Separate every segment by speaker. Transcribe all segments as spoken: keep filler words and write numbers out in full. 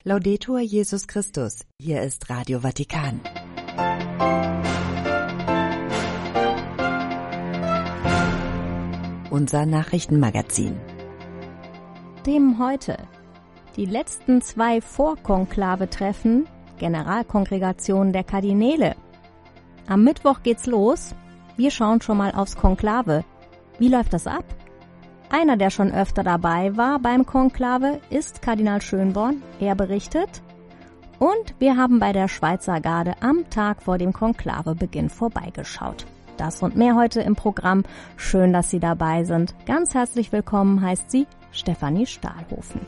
Speaker 1: Laudetur Jesus Christus. Hier ist Radio Vatikan. Unser Nachrichtenmagazin.
Speaker 2: Themen heute. Die letzten zwei Vorkonklave-Treffen, Generalkongregation der Kardinäle. Am Mittwoch geht's los. Wir schauen schon mal aufs Konklave. Wie läuft das ab? Einer, der schon öfter dabei war beim Konklave, ist Kardinal Schönborn. Er berichtet. Und wir haben bei der Schweizer Garde am Tag vor dem Konklavebeginn vorbeigeschaut. Das und mehr heute im Programm. Schön, dass Sie dabei sind. Ganz herzlich willkommen heißt sie Stefanie Stahlhofen.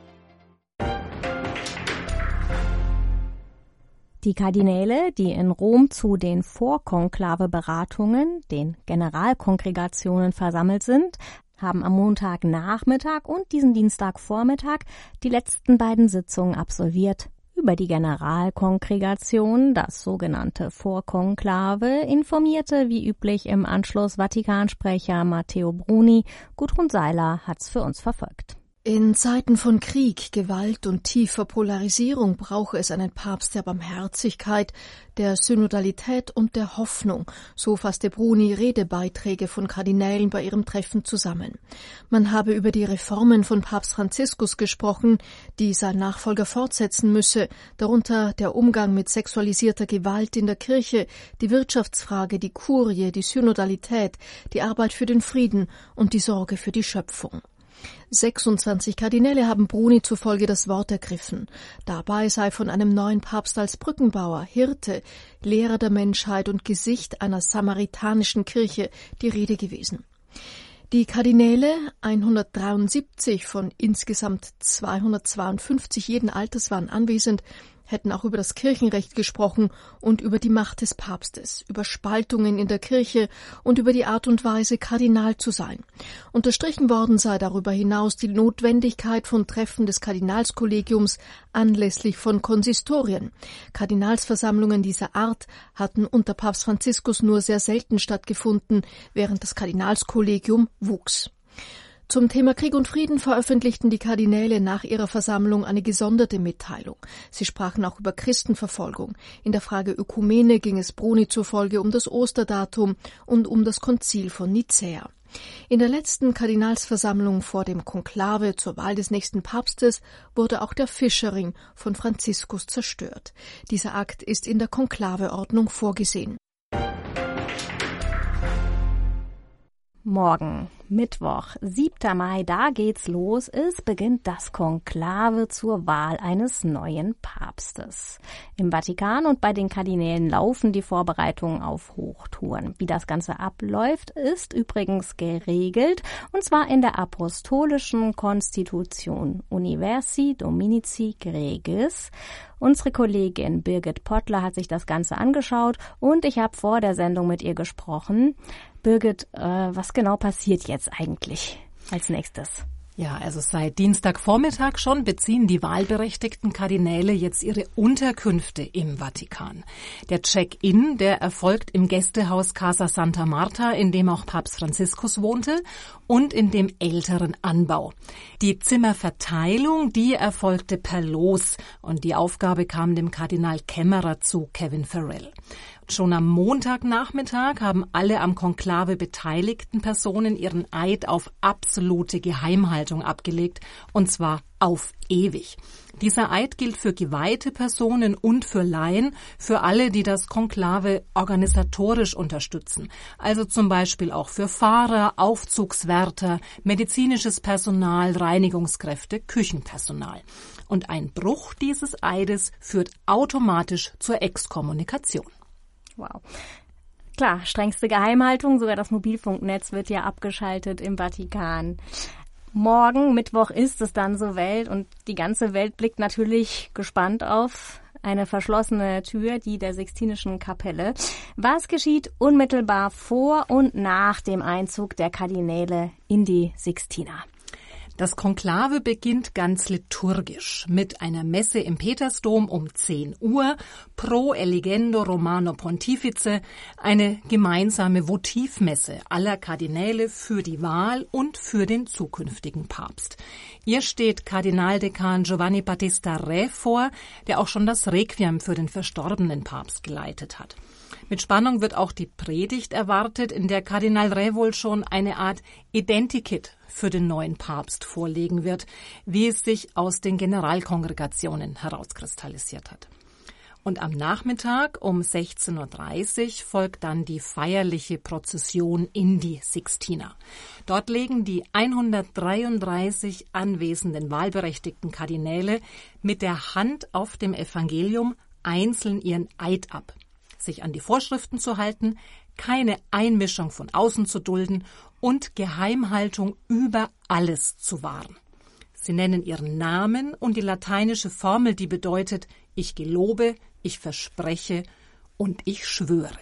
Speaker 2: Die Kardinäle, die in Rom zu den Vorkonklave-Beratungen, den Generalkongregationen versammelt sind, haben am Montagnachmittag und diesen Dienstagvormittag die letzten beiden Sitzungen absolviert. Über die Generalkongregation, das sogenannte Vorkonklave, informierte wie üblich im Anschluss Vatikansprecher Matteo Bruni. Gudrun Seiler hat's für uns verfolgt.
Speaker 3: In Zeiten von Krieg, Gewalt und tiefer Polarisierung brauche es einen Papst der Barmherzigkeit, der Synodalität und der Hoffnung, so fasste Bruni Redebeiträge von Kardinälen bei ihrem Treffen zusammen. Man habe über die Reformen von Papst Franziskus gesprochen, die sein Nachfolger fortsetzen müsse, darunter der Umgang mit sexualisierter Gewalt in der Kirche, die Wirtschaftsfrage, die Kurie, die Synodalität, die Arbeit für den Frieden und die Sorge für die Schöpfung. sechsundzwanzig Kardinäle haben Bruni zufolge das Wort ergriffen. Dabei sei von einem neuen Papst als Brückenbauer, Hirte, Lehrer der Menschheit und Gesicht einer samaritanischen Kirche die Rede gewesen. Die Kardinäle, hundertdreiundsiebzig von insgesamt zweihundertzweiundfünfzig jeden Alters waren anwesend, hätten auch über das Kirchenrecht gesprochen und über die Macht des Papstes, über Spaltungen in der Kirche und über die Art und Weise, Kardinal zu sein. Unterstrichen worden sei darüber hinaus die Notwendigkeit von Treffen des Kardinalskollegiums anlässlich von Konsistorien. Kardinalsversammlungen dieser Art hatten unter Papst Franziskus nur sehr selten stattgefunden, während das Kardinalskollegium wuchs. Zum Thema Krieg und Frieden veröffentlichten die Kardinäle nach ihrer Versammlung eine gesonderte Mitteilung. Sie sprachen auch über Christenverfolgung. In der Frage Ökumene ging es Bruni zufolge um das Osterdatum und um das Konzil von Nicäa. In der letzten Kardinalsversammlung vor dem Konklave zur Wahl des nächsten Papstes wurde auch der Fischerring von Franziskus zerstört. Dieser Akt ist in der Konklaveordnung vorgesehen.
Speaker 2: Morgen, Mittwoch, siebter Mai, da geht's los. Es beginnt das Konklave zur Wahl eines neuen Papstes. Im Vatikan und bei den Kardinälen laufen die Vorbereitungen auf Hochtouren. Wie das Ganze abläuft, ist übrigens geregelt, und zwar in der apostolischen Konstitution Universi Dominici Gregis. Unsere Kollegin Birgit Pottler hat sich das Ganze angeschaut und ich habe vor der Sendung mit ihr gesprochen. Birgit, äh, was genau passiert jetzt eigentlich als nächstes?
Speaker 4: Ja, also seit Dienstagvormittag schon beziehen die wahlberechtigten Kardinäle jetzt ihre Unterkünfte im Vatikan. Der Check-in, der erfolgt im Gästehaus Casa Santa Marta, in dem auch Papst Franziskus wohnte, und in dem älteren Anbau. Die Zimmerverteilung, die erfolgte per Los und die Aufgabe kam dem Kardinal Kämmerer zu, Kevin Farrell. Schon am Montagnachmittag haben alle am Konklave beteiligten Personen ihren Eid auf absolute Geheimhaltung abgelegt, und zwar auf ewig. Dieser Eid gilt für geweihte Personen und für Laien, für alle, die das Konklave organisatorisch unterstützen. Also zum Beispiel auch für Fahrer, Aufzugswärter, medizinisches Personal, Reinigungskräfte, Küchenpersonal. Und ein Bruch dieses Eides führt automatisch zur Exkommunikation.
Speaker 2: Wow. Klar, strengste Geheimhaltung, sogar das Mobilfunknetz wird ja abgeschaltet im Vatikan. Morgen, Mittwoch, ist es dann so Welt und die ganze Welt blickt natürlich gespannt auf eine verschlossene Tür, die der Sixtinischen Kapelle. Was geschieht unmittelbar vor und nach dem Einzug der Kardinäle in die Sixtina?
Speaker 4: Das Konklave beginnt ganz liturgisch mit einer Messe im Petersdom um zehn Uhr, pro eligendo Romano Pontifice, eine gemeinsame Votivmesse aller Kardinäle für die Wahl und für den zukünftigen Papst. Ihr steht Kardinaldekan Giovanni Battista Re vor, der auch schon das Requiem für den verstorbenen Papst geleitet hat. Mit Spannung wird auch die Predigt erwartet, in der Kardinal Re wohl schon eine Art Identikit für den neuen Papst vorlegen wird, wie es sich aus den Generalkongregationen herauskristallisiert hat. Und am Nachmittag um sechzehn Uhr dreißig folgt dann die feierliche Prozession in die Sixtina. Dort legen die hundertdreiunddreißig anwesenden wahlberechtigten Kardinäle mit der Hand auf dem Evangelium einzeln ihren Eid ab, sich an die Vorschriften zu halten, keine Einmischung von außen zu dulden und Geheimhaltung über alles zu wahren. Sie nennen ihren Namen und die lateinische Formel, die bedeutet, ich gelobe, ich verspreche und ich schwöre.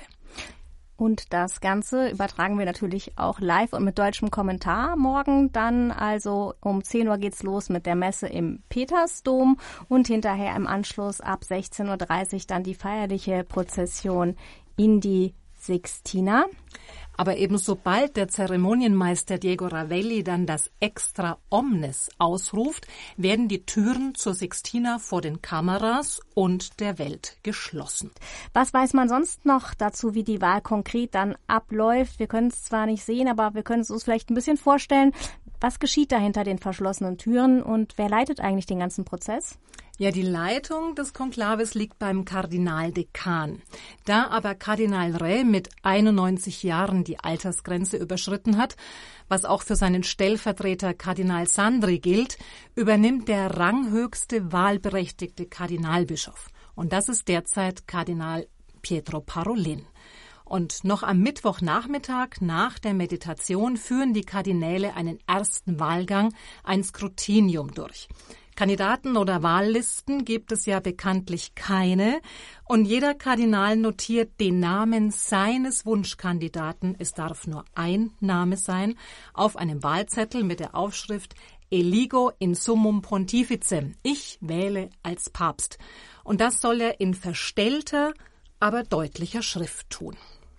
Speaker 2: Und das Ganze übertragen wir natürlich auch live und mit deutschem Kommentar morgen. Dann also um zehn Uhr geht's los mit der Messe im Petersdom und hinterher im Anschluss ab sechzehn Uhr dreißig dann die feierliche Prozession in die Sixtina.
Speaker 4: Aber eben sobald der Zeremonienmeister Diego Ravelli dann das Extra Omnes ausruft, werden die Türen zur Sixtina vor den Kameras und der Welt geschlossen.
Speaker 2: Was weiß man sonst noch dazu, wie die Wahl konkret dann abläuft? Wir können es zwar nicht sehen, aber wir können es uns vielleicht ein bisschen vorstellen. Was geschieht da hinter den verschlossenen Türen und wer leitet eigentlich den ganzen Prozess?
Speaker 4: Ja, die Leitung des Konklaves liegt beim Kardinaldekan. Da aber Kardinal Re mit einundneunzig Jahren die Altersgrenze überschritten hat, was auch für seinen Stellvertreter Kardinal Sandri gilt, übernimmt der ranghöchste wahlberechtigte Kardinalbischof. Und das ist derzeit Kardinal Pietro Parolin. Und noch am Mittwochnachmittag nach der Meditation führen die Kardinäle einen ersten Wahlgang, ein Skrutinium durch. Kandidaten oder Wahllisten gibt es ja bekanntlich keine und jeder Kardinal notiert den Namen seines Wunschkandidaten, es darf nur ein Name sein, auf einem Wahlzettel mit der Aufschrift Eligo in summum pontifice, ich wähle als Papst. Und das soll er in verstellter, aber deutlicher Schrift tun.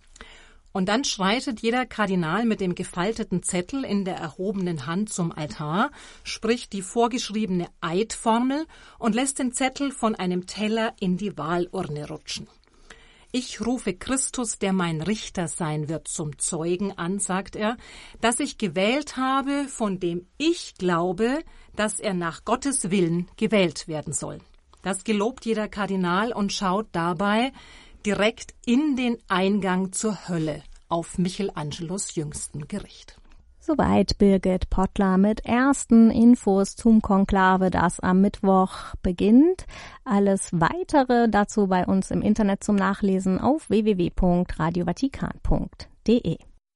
Speaker 4: Und dann schreitet jeder Kardinal mit dem gefalteten Zettel in der erhobenen Hand zum Altar, spricht die vorgeschriebene Eidformel und lässt den Zettel von einem Teller in die Wahlurne rutschen. Ich rufe Christus, der mein Richter sein wird, zum Zeugen an, sagt er, dass ich gewählt habe, von dem ich glaube, dass er nach Gottes Willen gewählt werden soll. Das gelobt jeder Kardinal und schaut dabei direkt in den Eingang zur Hölle auf Michelangelos jüngstem Gericht.
Speaker 2: Soweit Birgit Pottler mit ersten Infos zum Konklave, das am Mittwoch beginnt. Alles Weitere dazu bei uns im Internet zum Nachlesen auf w w w punkt radio vatikan punkt d e.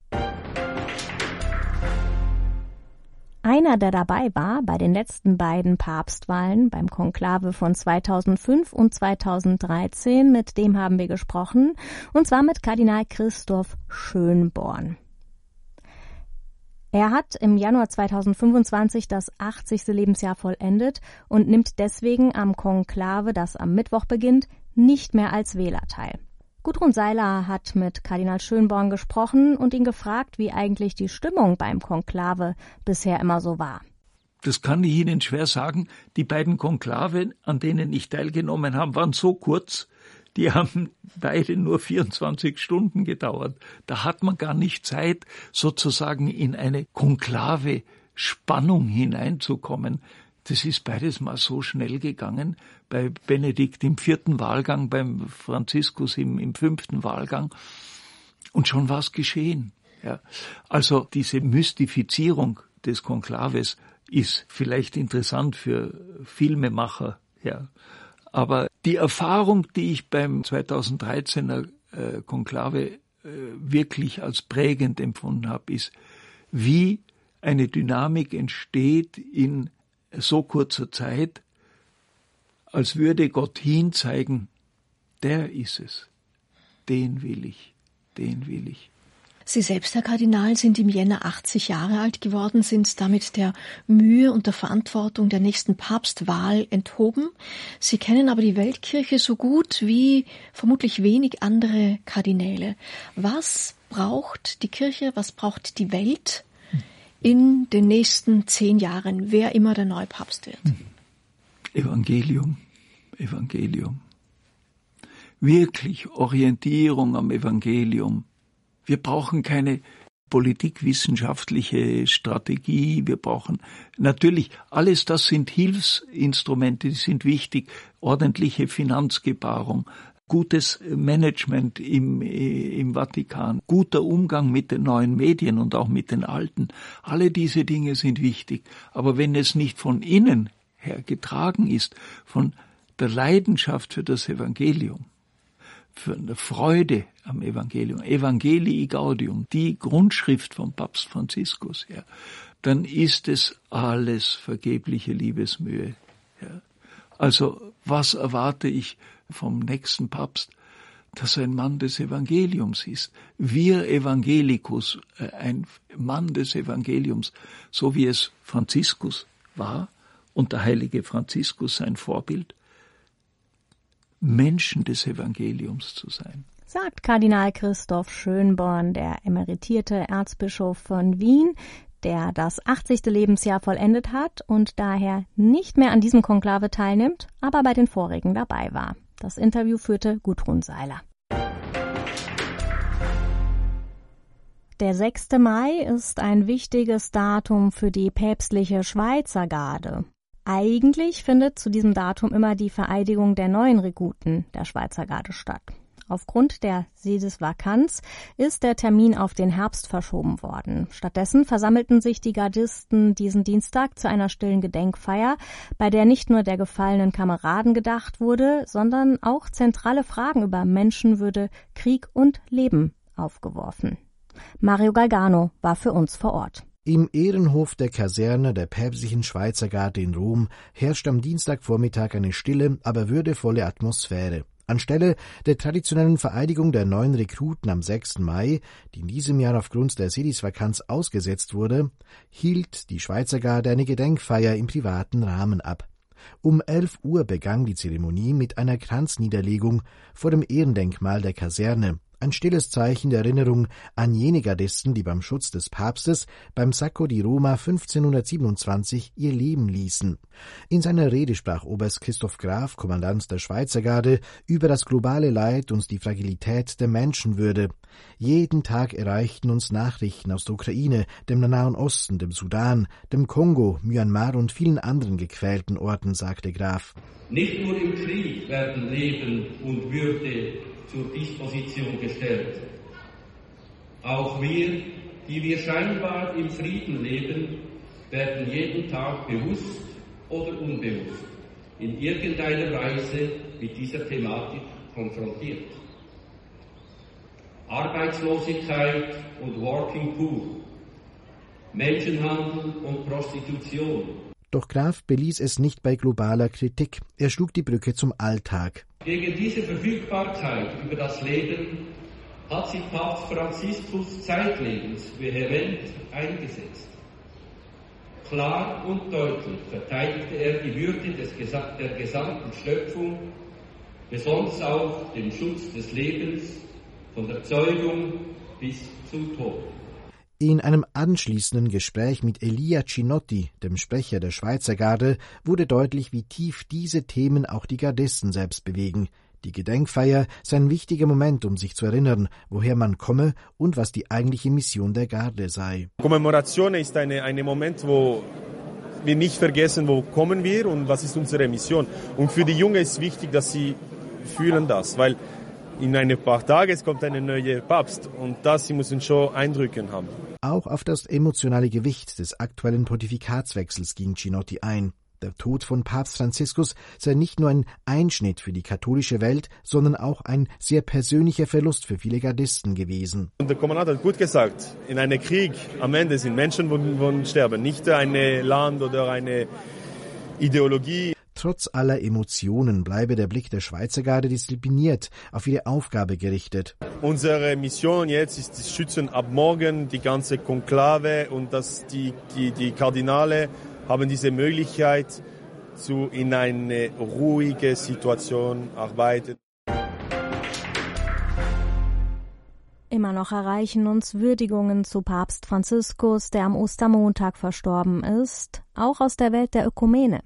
Speaker 2: Einer, der dabei war bei den letzten beiden Papstwahlen, beim Konklave von zweitausendfünf und zweitausenddreizehn, mit dem haben wir gesprochen, und zwar mit Kardinal Christoph Schönborn. Er hat im Januar zweitausendfünfundzwanzig das achtzigste Lebensjahr vollendet und nimmt deswegen am Konklave, das am Mittwoch beginnt, nicht mehr als Wähler teil. Gudrun Seiler hat mit Kardinal Schönborn gesprochen und ihn gefragt, wie eigentlich die Stimmung beim Konklave bisher immer so war.
Speaker 5: Das kann ich Ihnen schwer sagen. Die beiden Konklave, an denen ich teilgenommen habe, waren so kurz, die haben beide nur vierundzwanzig Stunden gedauert. Da hat man gar nicht Zeit, sozusagen in eine Konklave-Spannung hineinzukommen. Das ist beides mal so schnell gegangen. Bei Benedikt im vierten Wahlgang, beim Franziskus im, im fünften Wahlgang. Und schon war es geschehen. Ja. Also diese Mystifizierung des Konklaves ist vielleicht interessant für Filmemacher. Ja. Aber die Erfahrung, die ich beim zweitausenddreizehner äh, Konklave äh, wirklich als prägend empfunden habe, ist, wie eine Dynamik entsteht in so kurzer Zeit, als würde Gott hinzeigen, der ist es, den will ich, den will ich.
Speaker 3: Sie selbst, Herr Kardinal, sind im Jänner achtzig Jahre alt geworden, sind damit der Mühe und der Verantwortung der nächsten Papstwahl enthoben. Sie kennen aber die Weltkirche so gut wie vermutlich wenig andere Kardinäle. Was braucht die Kirche, was braucht die Welt in den nächsten zehn Jahren, wer immer der neue Papst wird?
Speaker 5: Evangelium, Evangelium. Wirklich Orientierung am Evangelium. Wir brauchen keine politikwissenschaftliche Strategie, wir brauchen natürlich, alles das sind Hilfsinstrumente, die sind wichtig, ordentliche Finanzgebarung, gutes Management im, im Vatikan, guter Umgang mit den neuen Medien und auch mit den alten, alle diese Dinge sind wichtig, aber wenn es nicht von innen her getragen ist, von der Leidenschaft für das Evangelium, für eine Freude am Evangelium, Evangelii Gaudium, die Grundschrift von Papst Franziskus, ja, dann ist es alles vergebliche Liebesmühe. Ja. Also was erwarte ich vom nächsten Papst? Dass er ein Mann des Evangeliums ist. Wir Evangelicus, ein Mann des Evangeliums, so wie es Franziskus war und der heilige Franziskus sein Vorbild, Menschen des Evangeliums zu sein.
Speaker 2: Sagt Kardinal Christoph Schönborn, der emeritierte Erzbischof von Wien, der das achtzigste Lebensjahr vollendet hat und daher nicht mehr an diesem Konklave teilnimmt, aber bei den vorigen dabei war. Das Interview führte Gudrun Seiler. Der sechste Mai ist ein wichtiges Datum für die päpstliche Schweizer Garde. Eigentlich findet zu diesem Datum immer die Vereidigung der neuen Rekruten der Schweizer Garde statt. Aufgrund der Sedisvakanz ist der Termin auf den Herbst verschoben worden. Stattdessen versammelten sich die Gardisten diesen Dienstag zu einer stillen Gedenkfeier, bei der nicht nur der gefallenen Kameraden gedacht wurde, sondern auch zentrale Fragen über Menschenwürde, Krieg und Leben aufgeworfen. Mario Galgano war für uns vor Ort.
Speaker 6: Im Ehrenhof der Kaserne der päpstlichen Schweizer Garde in Rom herrscht am Dienstagvormittag eine stille, aber würdevolle Atmosphäre. Anstelle der traditionellen Vereidigung der neuen Rekruten am sechsten Mai, die in diesem Jahr aufgrund der Sedisvakanz ausgesetzt wurde, hielt die Schweizer Garde eine Gedenkfeier im privaten Rahmen ab. Um elf Uhr begann die Zeremonie mit einer Kranzniederlegung vor dem Ehrendenkmal der Kaserne. Ein stilles Zeichen der Erinnerung an jene Gardisten, die beim Schutz des Papstes beim Sacco di Roma fünfzehnhundertsiebenundzwanzig ihr Leben ließen. In seiner Rede sprach Oberst Christoph Graf, Kommandant der Schweizer Garde, über das globale Leid und die Fragilität der Menschenwürde. Jeden Tag erreichten uns Nachrichten aus der Ukraine, dem Nahen Osten, dem Sudan, dem Kongo, Myanmar und vielen anderen gequälten Orten, sagte Graf.
Speaker 7: Nicht nur im Krieg werden Leben und Würde zur Disposition gestellt. Auch wir, die wir scheinbar im Frieden leben, werden jeden Tag bewusst oder unbewusst in irgendeiner Weise mit dieser Thematik konfrontiert. Arbeitslosigkeit und Working Poor, Menschenhandel und Prostitution.
Speaker 6: Doch Graf beließ es nicht bei globaler Kritik. Er schlug die Brücke zum Alltag.
Speaker 7: Gegen diese Verfügbarkeit über das Leben hat sich Papst Franziskus zeitlebens vehement eingesetzt. Klar und deutlich verteidigte er die Würde des, der gesamten Schöpfung, besonders auch den Schutz des Lebens, von der Zeugung bis zum Tod.
Speaker 6: In einem anschließenden Gespräch mit Elia Cinotti, dem Sprecher der Schweizer Garde, wurde deutlich, wie tief diese Themen auch die Gardisten selbst bewegen. Die Gedenkfeier sei ein wichtiger Moment, um sich zu erinnern, woher man komme und was die eigentliche Mission der Garde sei.
Speaker 8: Kommemoration ist ein eine Moment, wo wir nicht vergessen, wo kommen wir und was ist unsere Mission. Und für die Jungen ist wichtig, dass sie fühlen das, weil in ein paar Tagen kommt ein neuer Papst und das sie müssen schon Eindrücke haben.
Speaker 6: Auch auf das emotionale Gewicht des aktuellen Pontifikatswechsels ging Cinotti ein. Der Tod von Papst Franziskus sei nicht nur ein Einschnitt für die katholische Welt, sondern auch ein sehr persönlicher Verlust für viele Gardisten gewesen.
Speaker 8: Und der Kommandant hat gut gesagt, in einem Krieg am Ende sind Menschen, die sterben, nicht ein Land oder eine Ideologie.
Speaker 6: trotz aller Emotionen bleibe der Blick der Schweizergarde diszipliniert, auf ihre Aufgabe gerichtet.
Speaker 8: Unsere Mission jetzt ist, das Schützen ab morgen, die ganze Konklave und dass die, die, die Kardinale haben diese Möglichkeit, zu in eine ruhige Situation arbeiten.
Speaker 2: Immer noch erreichen uns Würdigungen zu Papst Franziskus, der am Ostermontag verstorben ist, auch aus der Welt der Ökumene.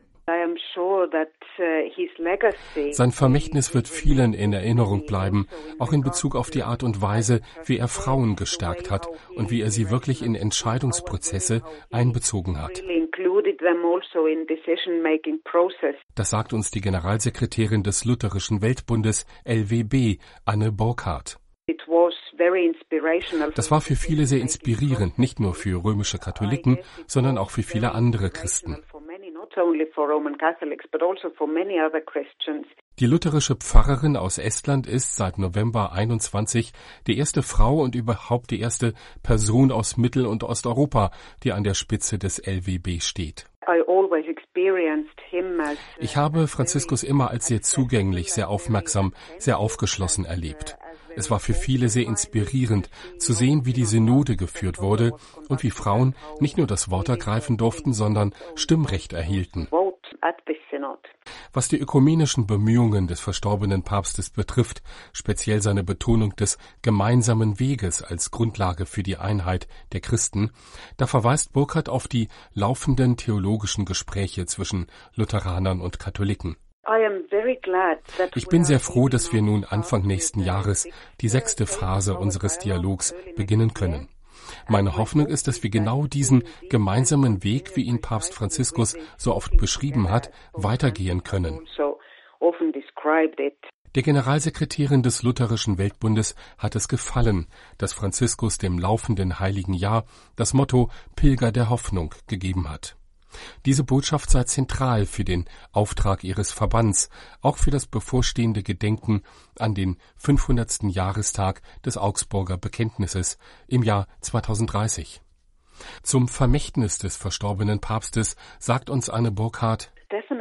Speaker 9: Sein Vermächtnis wird vielen in Erinnerung bleiben, auch in Bezug auf die Art und Weise, wie er Frauen gestärkt hat und wie er sie wirklich in Entscheidungsprozesse einbezogen hat. Das sagt uns die Generalsekretärin des Lutherischen Weltbundes L W B, Anne Burkhardt. Das war für viele sehr inspirierend, nicht nur für römische Katholiken, sondern auch für viele andere Christen. Die lutherische Pfarrerin aus Estland ist seit November einundzwanzig die erste Frau und überhaupt die erste Person aus Mittel- und Osteuropa, die an der Spitze des L W B steht. Ich habe Franziskus immer als sehr zugänglich, sehr aufmerksam, sehr aufgeschlossen erlebt. Es war für viele sehr inspirierend, zu sehen, wie die Synode geführt wurde und wie Frauen nicht nur das Wort ergreifen durften, sondern Stimmrecht erhielten. Was die ökumenischen Bemühungen des verstorbenen Papstes betrifft, speziell seine Betonung des gemeinsamen Weges als Grundlage für die Einheit der Christen, da verweist Burkhardt auf die laufenden theologischen Gespräche zwischen Lutheranern und Katholiken. Ich bin sehr froh, dass wir nun Anfang nächsten Jahres die sechste Phase unseres Dialogs beginnen können. Meine Hoffnung ist, dass wir genau diesen gemeinsamen Weg, wie ihn Papst Franziskus so oft beschrieben hat, weitergehen können. Der Generalsekretärin des Lutherischen Weltbundes hat es gefallen, dass Franziskus dem laufenden Heiligen Jahr das Motto Pilger der Hoffnung gegeben hat. Diese Botschaft sei zentral für den Auftrag ihres Verbands, auch für das bevorstehende Gedenken an den fünfhundertsten Jahrestag des Augsburger Bekenntnisses im Jahr zweitausenddreißig. Zum Vermächtnis des verstorbenen Papstes sagt uns Anne Burkhardt: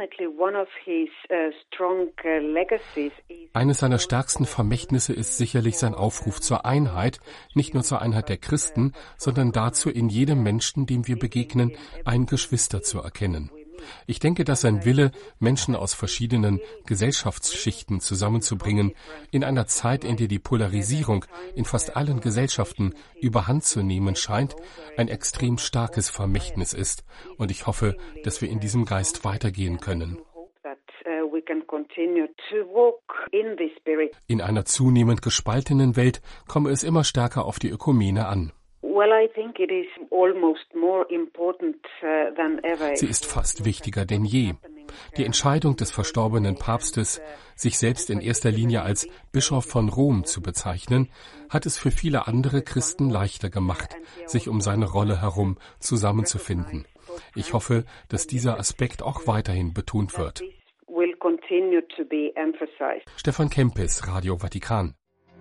Speaker 9: Eines seiner stärksten Vermächtnisse ist sicherlich sein Aufruf zur Einheit, nicht nur zur Einheit der Christen, sondern dazu, in jedem Menschen, dem wir begegnen, ein Geschwister zu erkennen. Ich denke, dass sein Wille, Menschen aus verschiedenen Gesellschaftsschichten zusammenzubringen, in einer Zeit, in der die Polarisierung in fast allen Gesellschaften überhand zu nehmen scheint, ein extrem starkes Vermächtnis ist. Und ich hoffe, dass wir in diesem Geist weitergehen können. In einer zunehmend gespaltenen Welt komme es immer stärker auf die Ökumene an. Sie ist fast wichtiger denn je. Die Entscheidung des verstorbenen Papstes, sich selbst in erster Linie als Bischof von Rom zu bezeichnen, hat es für viele andere Christen leichter gemacht, sich um seine Rolle herum zusammenzufinden. Ich hoffe, dass dieser Aspekt auch weiterhin betont wird. Stefan Kempis, Radio Vatikan.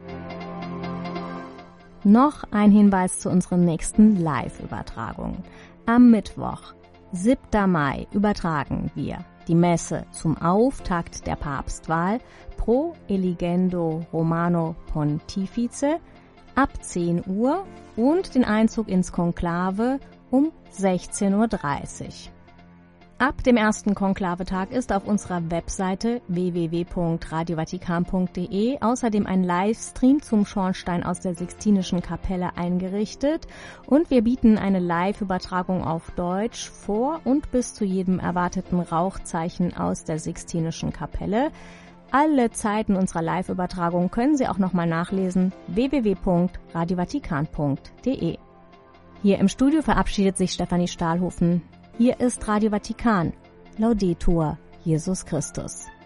Speaker 2: Noch ein Hinweis zu unseren nächsten Live-Übertragungen. Am Mittwoch, siebten Mai, übertragen wir die Messe zum Auftakt der Papstwahl Pro Eligendo Romano Pontifice ab zehn Uhr und den Einzug ins Konklave um sechzehn Uhr dreißig. Ab dem ersten Konklavetag ist auf unserer Webseite w w w punkt radio vatikan punkt d e außerdem ein Livestream zum Schornstein aus der Sixtinischen Kapelle eingerichtet und wir bieten eine Live-Übertragung auf Deutsch vor und bis zu jedem erwarteten Rauchzeichen aus der Sixtinischen Kapelle. Alle Zeiten unserer Live-Übertragung können Sie auch nochmal nachlesen, w w w punkt radio vatikan punkt d e. Hier im Studio verabschiedet sich Stefanie Stahlhofen. Hier ist Radio Vatikan. Laudetur Jesus Christus.